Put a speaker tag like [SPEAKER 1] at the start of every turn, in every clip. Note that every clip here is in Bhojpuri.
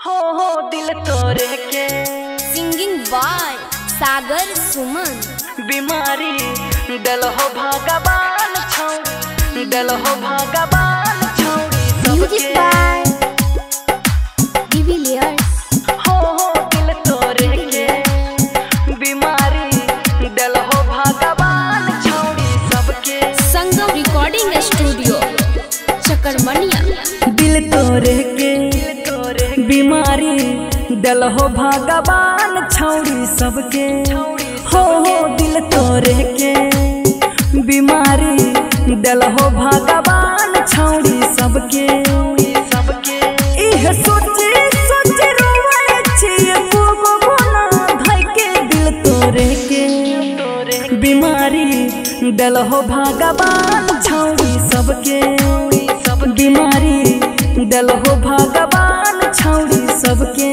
[SPEAKER 1] हो दिल तोरे के।
[SPEAKER 2] Singing by Sagar Suman.
[SPEAKER 1] बीमारी दल हो भगवान छौड़ी, दल हो भगवान छौड़ी
[SPEAKER 2] म्यूजिक बाय डिविलियर्स।
[SPEAKER 1] हो दिल तोरे के। बीमारी दल हो भगवान छौड़ी सबके।
[SPEAKER 2] Sangam recording studio Chakarmaniya.
[SPEAKER 1] दिल तोरे के बीमारी दल हो भगवान छौड़ी सबके। हो दिल तोरे के बीमारी दल हो भगवान छौड़ी सबके। इह सोचे सोचे रोए छिए खूब गुना धइ के। दिल तोरे के बीमारी दल हो भगवान छौड़ी सबके। बीमारी दल हो भगवान छौड़ी सबके।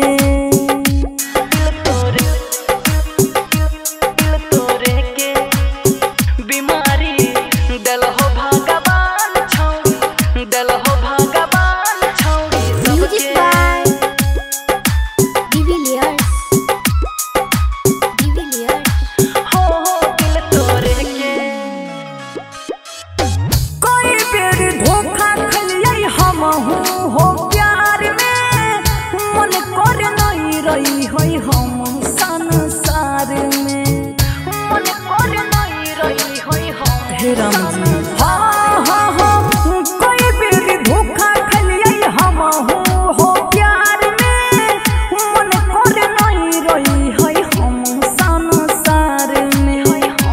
[SPEAKER 1] दिल तोरे के बीमारी दल हो भगवान छौड़ी, दल हो भगवान छौड़ी
[SPEAKER 2] म्यूजिक
[SPEAKER 1] सबके।
[SPEAKER 2] By de Villiers.
[SPEAKER 1] हो दिल तोरे के। कोई बेर धोखा खलियै हमहू हो प्यार में। मन कर नहीं रही होई हम संसार में। मन कर नहीं रही होई हम। हे राम जी कोई बेर धोखा खलियै हमहू हो प्यार में। मन कर नहीं रही होई हम संसार में।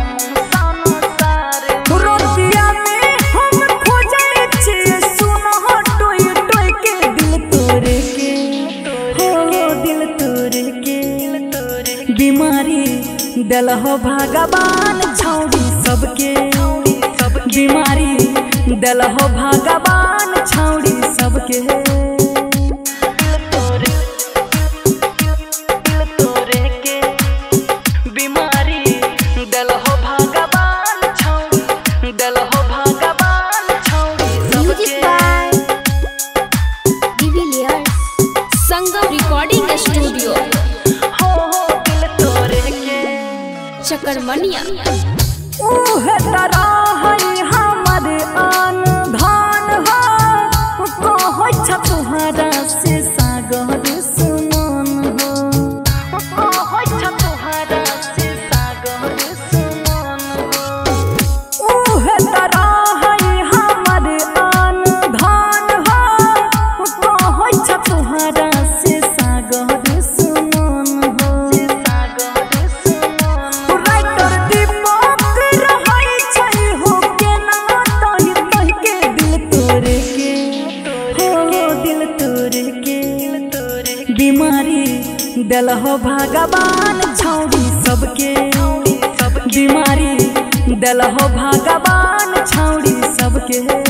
[SPEAKER 1] रोतिया में हम खोजै छिए सुनह टोय टोय के। दिल तोरे के हो दिल तोरे के। बीमारी दल हो भगवान छौड़ी सबके। बीमारी दल हो भगवान छौड़ी सबके। दिल तोरे के बीमारी दल हो भगवान छौड़ी, दल हो भगवान छौड़ी
[SPEAKER 2] म्यूजिक
[SPEAKER 1] सबके।
[SPEAKER 2] By de Villiers. Sangam recording studio
[SPEAKER 1] हो दिल तोरे के।
[SPEAKER 2] चकरमनिया।
[SPEAKER 1] उहे तरह है हमर आन धान हो। कहै छ तुहरा से सागर सुमन हो। कहै छ तुहरा से सागर सुमन हो। उहे तरह है हमर आन धान हो। कहै छ तुहरा से सागर सुमन हो। राइटर दीपक रहै छै हो केना तहि तहि के। दिल तोरे के हो दिल तोरे के। बीमारी दल हो भगवान छौड़ी सबके। बीमारी दल हो भगवान छौड़ी सबके।